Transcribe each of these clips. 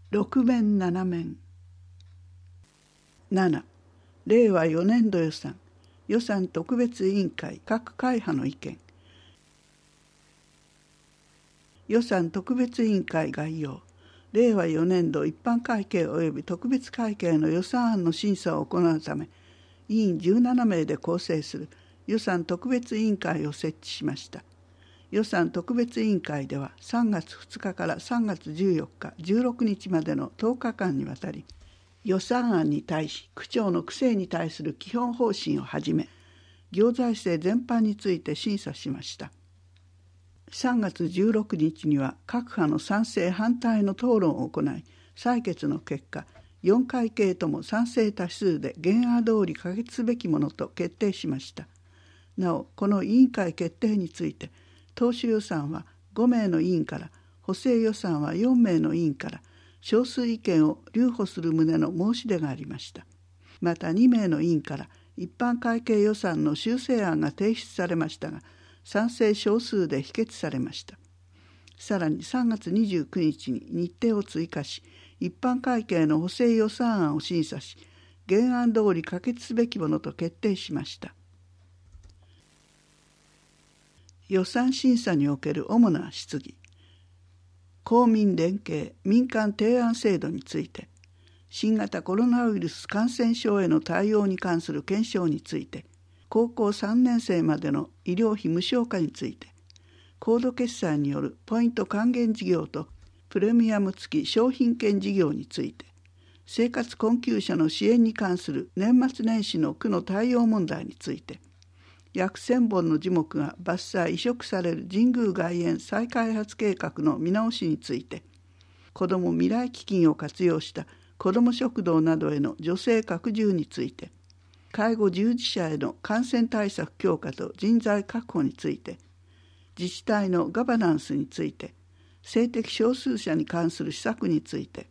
6面7面。7、令和4年度予算特別委員会各会派の意見。予算特別委員会概要。令和4年度一般会計及び特別会計の予算案の審査を行うため、委員17名で構成する予算特別委員会を設置しました。予算特別委員会では3月2日から3月14日、16日までの10日間にわたり、予算案に対し区長の区政に対する基本方針をはじめ、行財政全般について審査しました。3月16日には各派の賛成反対の討論を行い、採決の結果、4会計とも賛成多数で原案通り可決すべきものと決定しました。なお、この委員会決定について、当初予算は5名の委員から、補正予算は4名の委員から、少数意見を留保する旨の申し出がありました。また2名の委員から、一般会計予算の修正案が提出されましたが、賛成少数で否決されました。さらに3月29日に日程を追加し、一般会計の補正予算案を審査し、原案通り可決すべきものと決定しました。予算審査における主な質疑。公民連携民間提案制度について、新型コロナウイルス感染症への対応に関する検証について、高校3年生までの医療費無償化について、コード決済によるポイント還元事業とプレミアム付き商品券事業について、生活困窮者の支援に関する年末年始の区の対応問題について、約1000本の樹木が伐採移植される神宮外苑再開発計画の見直しについて、子ども未来基金を活用した子ども食堂などへの助成拡充について、介護従事者への感染対策強化と人材確保について、自治体のガバナンスについて、性的少数者に関する施策について、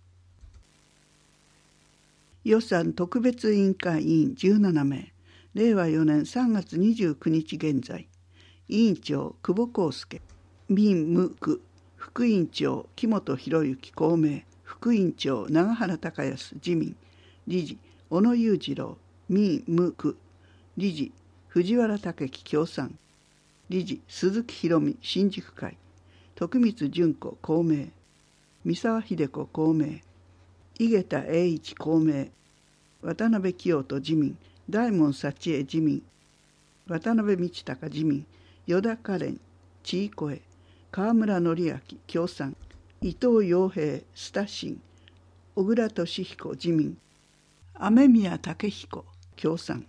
予算特別委員会委員17名、令和4年3月29日現在、委員長久保康介、民無区副委員長木本博之公明、副委員長永原孝康自民、理事小野裕次郎民無区、理事藤原武樹共産、理事鈴木博美新宿会、徳光純子公明、三沢秀子公明、井桁栄一公明、渡辺清人自民、大門幸恵自民、渡辺道隆自民、依田花蓮地井声、河村則明共産、伊藤洋平スタシン、小倉俊彦自民、雨宮武彦共産。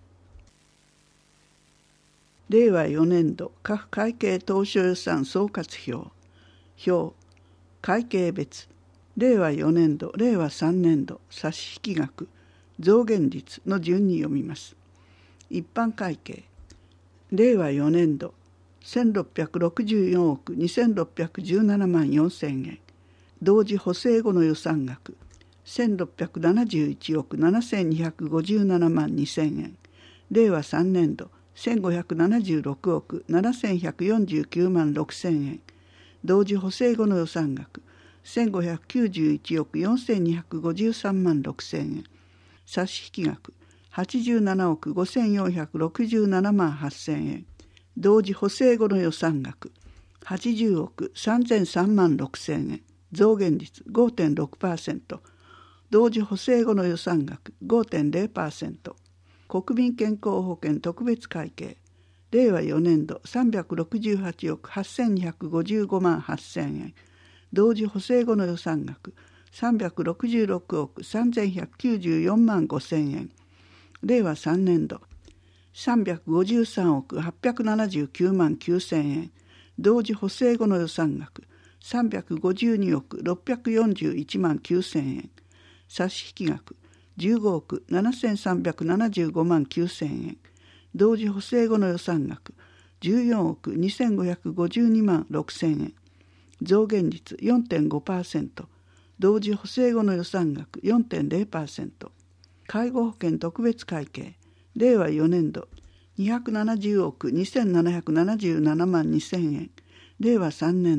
令和4年度各会計当初予算総括表。会計別。令和4年度、令和3年度差引額、増減率の順に読みます。一般会計。令和4年度、1664億2617万4000円。同時補正後の予算額、1671億7257万2000円。令和3年度、1576億7149万6000円。同時補正後の予算額、1591億4253万6000円。差引額、87億5467万8000円。同時補正後の予算額、80億3003万6000円。増減率 5.6%。同時補正後の予算額 5.0%。国民健康保険特別会計。令和4年度368億8255万8000円。同時補正後の予算額366億3194万5000円。令和3年度353億879万9000円。同時補正後の予算額352億641万9000円。差引額15億7375万9000円。同時補正後の予算額14億2552万6000円。増減率 4.5%。同時補正後の予算額 4.0%。介護保険特別会計。令和4年度270億2777万2000円。令和3年度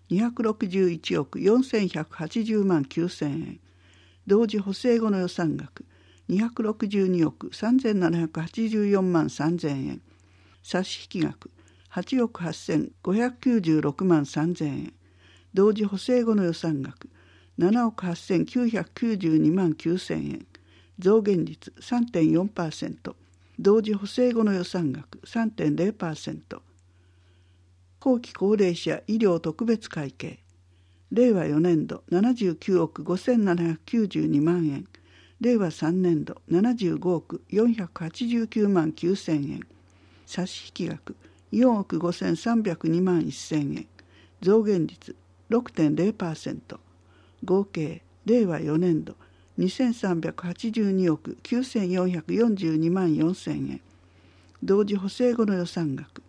261億4180万9000円。同時補正後の予算額262億3784万3000円。差し引き額8億8596万3000円。同時補正後の予算額7億8992万9000円。増減率 3.4%。同時補正後の予算額 3.0%。後期高齢者医療特別会計令和4年度79億5792万円。令和3年度75億489万9000円。差し引き額4億5302万1000円。増減率 6.0%。合計令和4年度2382億9442万4000円。同時補正後の予算額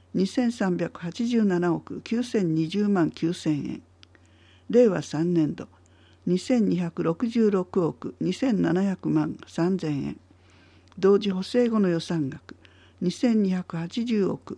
2387億9020万9000円。令和3年度2266億2700万3000円。同時補正後の予算額2280億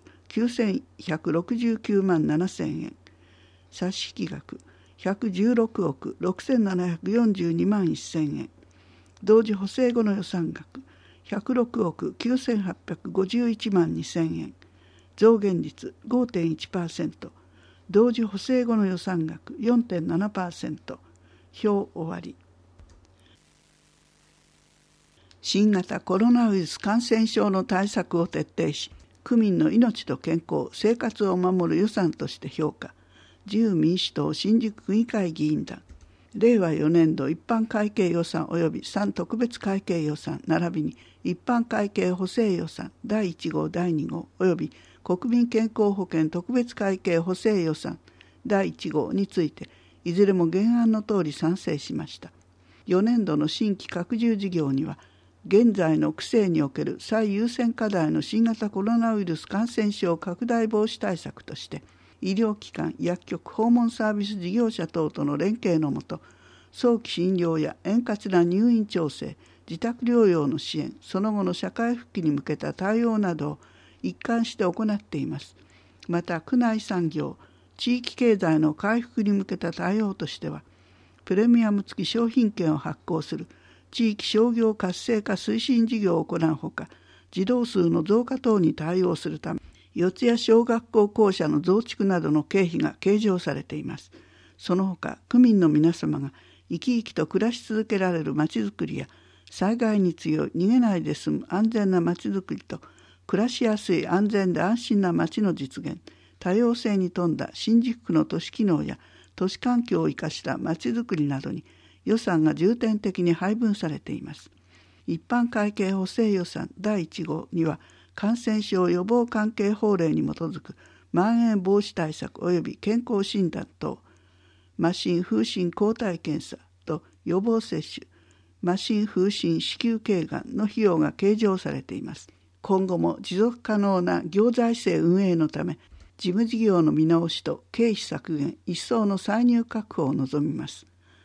9169万7000円。差し引き額116億6742万1000円。同時補正後の予算額106億9851万2000円。増減率 5.1%。同時補正後の予算額 4.7%。表終わり。新型コロナウイルス感染症の対策を徹底し、区民の命と健康、生活を守る予算として評価。自由民主党新宿区議会議員団。令和4年度一般会計予算及び3特別会計予算並びに一般会計補正予算第1号第2号及び国民健康保険特別会計補正予算第1号についていずれも原案の通り賛成しました。4年度の新規拡充事業には現在の区政における最優先課題の新型コロナウイルス感染症拡大防止対策として医療機関、薬局、訪問サービス事業者等との連携のもと、早期診療や円滑な入院調整、自宅療養の支援、その後の社会復帰に向けた対応などを一貫して行っています。また、区内産業、地域経済の回復に向けた対応としては、プレミアム付き商品券を発行する地域商業活性化推進事業を行うほか、児童数の増加等に対応するため、四谷小学校校舎の増築などの経費が計上されています。その他、区民の皆様が生き生きと暮らし続けられるまちづくりや、災害に強い逃げないで済む安全なまちづくりと、暮らしやすい安全で安心なまちの実現、多様性に富んだ新宿区の都市機能や都市環境を生かしたまちづくりなどに予算が重点的に配分されています。一般会計補正予算第1号には、感染症予防関係法令に基づくまん延防止対策及び健康診断等、麻疹風疹抗体検査と予防接種、麻疹風疹子宮頸がんの費用が計上されています。今後も持続可能な行財政運営のため、事務事業の見直しと経費削減、一層の歳入確保を望みます。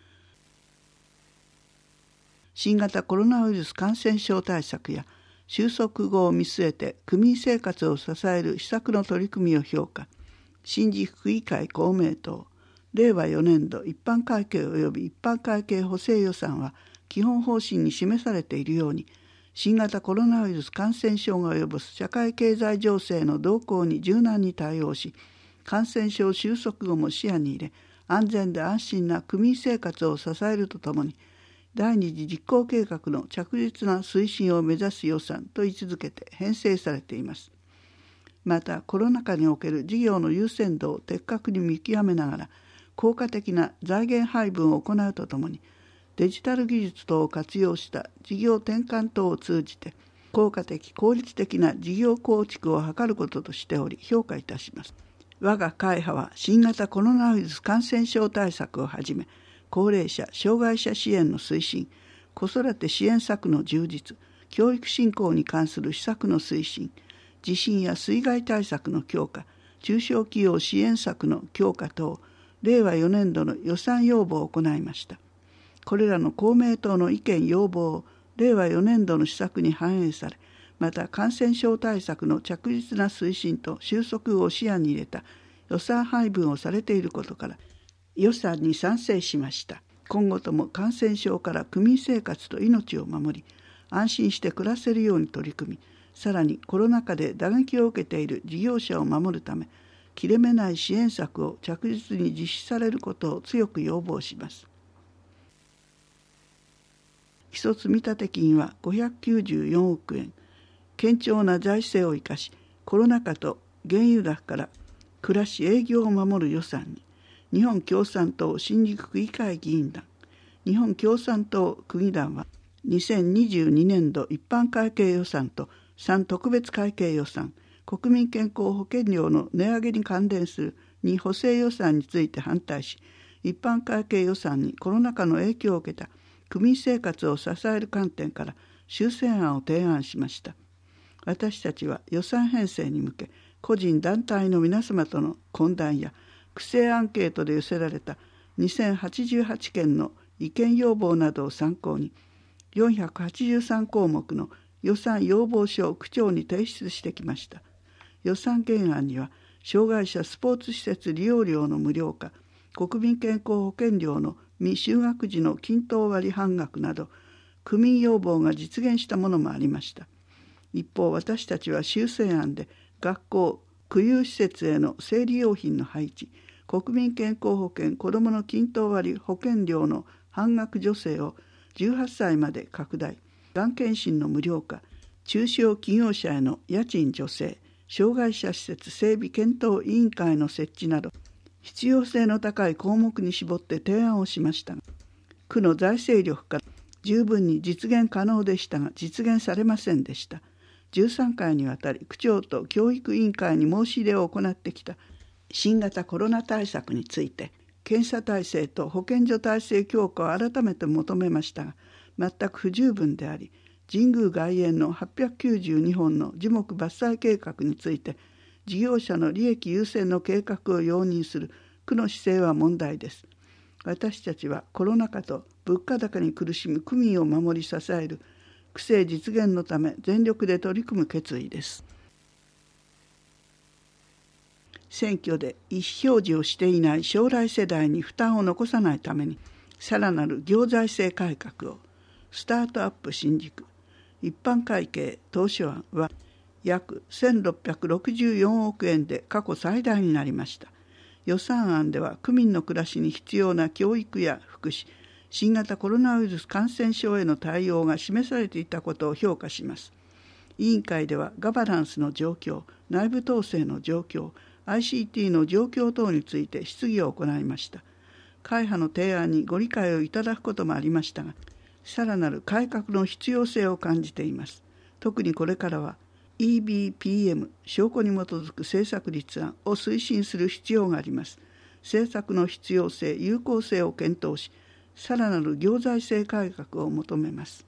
新型コロナウイルス感染症対策や収束後を見据えて区民生活を支える施策の取り組みを評価。新宿区議会公明党、令和4年度一般会計及び一般会計補正予算は基本方針に示されているように、新型コロナウイルス感染症が及ぼす社会経済情勢の動向に柔軟に対応し、感染症収束後も視野に入れ、安全で安心な区民生活を支えるとともに、第二次実行計画の着実な推進を目指す予算と位置づけて編成されています。また、コロナ禍における事業の優先度を的確に見極めながら、効果的な財源配分を行うとともに、デジタル技術等を活用した事業転換等を通じて、効果的・効率的な事業構築を図ることとしており、評価いたします。我が会派は、新型コロナウイルス感染症対策をはじめ、高齢者・障害者支援の推進、子育て支援策の充実、教育振興に関する施策の推進、地震や水害対策の強化、中小企業支援策の強化等、令和4年度の予算要望を行いました。これらの公明党の意見要望を令和4年度の施策に反映され、また感染症対策の着実な推進と収束を視野に入れた予算配分をされていることから予算に賛成しました。今後とも感染症から区民生活と命を守り、安心して暮らせるように取り組み、さらにコロナ禍で打撃を受けている事業者を守るため、切れ目ない支援策を着実に実施されることを強く要望します。基礎積立金は594億円、堅調な財政を生かし、コロナ禍と原油高から暮らし営業を守る予算に、日本共産党新宿区議会議員団、日本共産党区議団は2022年度一般会計予算と3特別会計予算、国民健康保険料の値上げに関連する2補正予算について反対し、一般会計予算にコロナ禍の影響を受けた区民生活を支える観点から修正案を提案しました。私たちは予算編成に向け、個人団体の皆様との懇談や区政アンケートで寄せられた2088件の意見要望などを参考に、483項目の予算要望書を区長に提出してきました。予算原案には、障害者スポーツ施設利用料の無料化、国民健康保険料の未就学児の均等割半額など、区民要望が実現したものもありました。一方、私たちは修正案で、学校、区有施設への生理用品の配置、国民健康保険子どもの均等割保険料の半額助成を18歳まで拡大、がん検診の無料化、中小企業者への家賃助成、障害者施設整備検討委員会の設置など、必要性の高い項目に絞って提案をしましたが、区の財政力から十分に実現可能でしたが、実現されませんでした。13回にわたり区長と教育委員会に申し入れを行ってきた新型コロナ対策について、検査体制と保健所体制強化を改めて求めましたが、全く不十分であり、神宮外苑の892本の樹木伐採計画について、事業者の利益優先の計画を容認する区の姿勢は問題です。私たちはコロナ禍と物価高に苦しむ区民を守り支える区政実現のため全力で取り組む決意です。選挙で意思表示をしていない将来世代に負担を残さないために、さらなる行財政改革をスタートアップ新宿一般会計当初案は約1664億円で過去最大になりました。予算案では区民の暮らしに必要な教育や福祉、新型コロナウイルス感染症への対応が示されていたことを評価します。委員会ではガバナンスの状況、内部統制の状況、ICT の状況等について質疑を行いました。会派の提案にご理解をいただくこともありましたが、さらなる改革の必要性を感じています。特にこれからは EBPM 証拠に基づく政策立案を推進する必要があります。政策の必要性、有効性を検討し、さらなる行財政改革を求めます。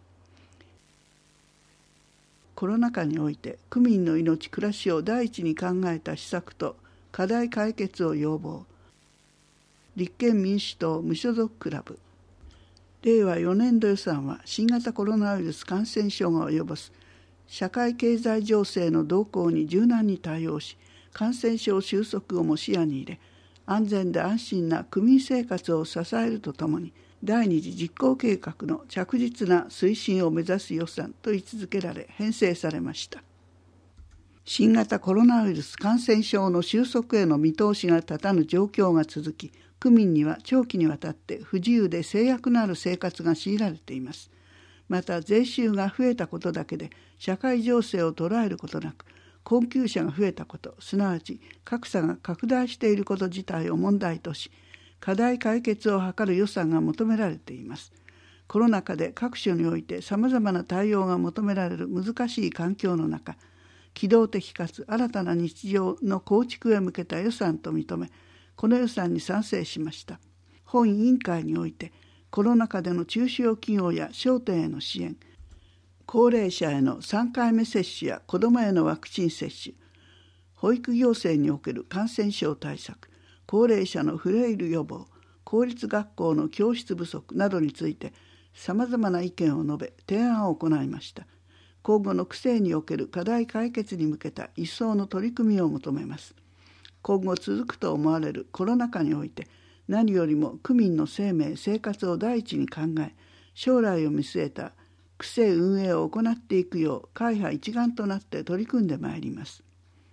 コロナ禍において区民の命、暮らしを第一に考えた施策と課題解決を要望。立憲民主党無所属クラブ。令和4年度予算は新型コロナウイルス感染症が及ぼす社会経済情勢の動向に柔軟に対応し、感染症収束をも視野に入れ、安全で安心な区民生活を支えるとともに、第二次実行計画の着実な推進を目指す予算と位置づけられ編成されました。新型コロナウイルス感染症の収束への見通しが立たぬ状況が続き、区民には長期にわたって不自由で制約のある生活が強いられています。また税収が増えたことだけで社会情勢を捉えることなく、困窮者が増えたこと、すなわち格差が拡大していること自体を問題とし、課題解決を図る予算が求められています。コロナ禍で各所においてさまざまな対応が求められる難しい環境の中、機動的かつ新たな日常の構築へ向けた予算と認め、この予算に賛成しました。本委員会において、コロナ禍での中小企業や商店への支援、高齢者への3回目接種や子どもへのワクチン接種、保育行政における感染症対策、高齢者のフレイル予防、公立学校の教室不足などについてさまざまな意見を述べ提案を行いました。今後の区政における課題解決に向けた一層の取り組みを求めます。 今後続くと思われるコロナ禍において、何よりも区民の生命・生活を第一に考え、将来を見据えた区政運営を行っていくよう会派一丸となって取り組んでまいります。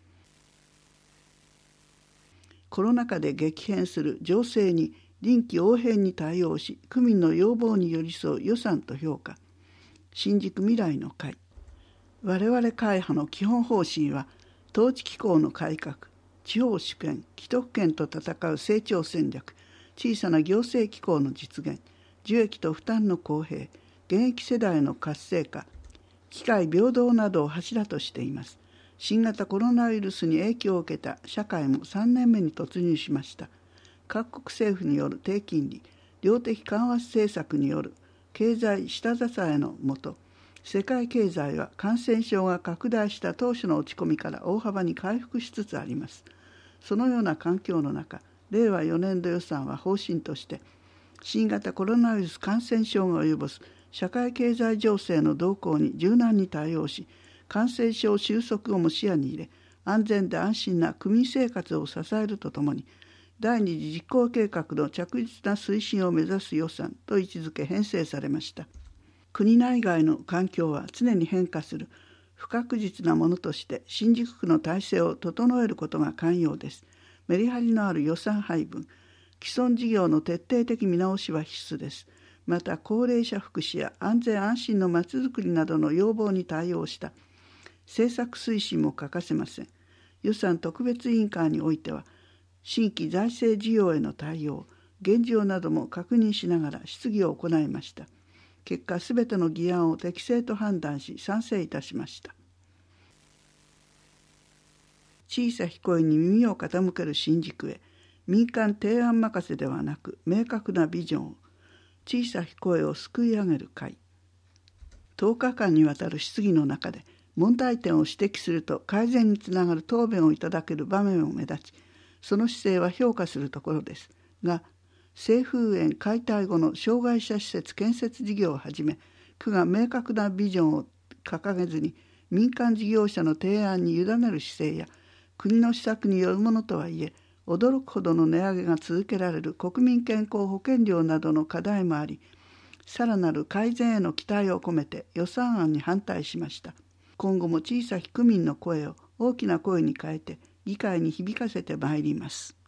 コロナ禍で激変する情勢に臨機応変に対応し、区民の要望に寄り添う予算と評価。新宿未来の会。我々会派の基本方針は、統治機構の改革、地方主権・既得権と戦う成長戦略、小さな行政機構の実現、受益と負担の公平、現役世代の活性化、機会平等などを柱としています。新型コロナウイルスに影響を受けた社会も3年目に突入しました。各国政府による低金利、量的緩和政策による経済下支えのもと、世界経済は感染症が拡大した当初の落ち込みから大幅に回復しつつあります。そのような環境の中、令和4年度予算は方針として、新型コロナウイルス感染症が及ぼす社会経済情勢の動向に柔軟に対応し、感染症収束をも視野に入れ、安全で安心な区民生活を支えるとともに、第二次実行計画の着実な推進を目指す予算と位置づけ編成されました。国内外の環境は常に変化する不確実なものとして、新宿区の体制を整えることが肝要です。メリハリのある予算配分、既存事業の徹底的見直しは必須です。また、高齢者福祉や安全安心のまちづくりなどの要望に対応した政策推進も欠かせません。予算特別委員会においては、新規財政事業への対応、現状なども確認しながら質疑を行いました。結果、すべての議案を適正と判断し、賛成いたしました。小さき声に耳を傾ける新宿へ、民間提案任せではなく、明確なビジョンを、小さき声をすくい上げる会。10日間にわたる質疑の中で、問題点を指摘すると改善につながる答弁をいただける場面も目立ち、その姿勢は評価するところですが、清風園解体後の障害者施設建設事業をはじめ、区が明確なビジョンを掲げずに民間事業者の提案に委ねる姿勢や、国の施策によるものとはいえ、驚くほどの値上げが続けられる国民健康保険料などの課題もあり、さらなる改善への期待を込めて予算案に反対しました。今後も小さき区民の声を大きな声に変えて議会に響かせてまいります。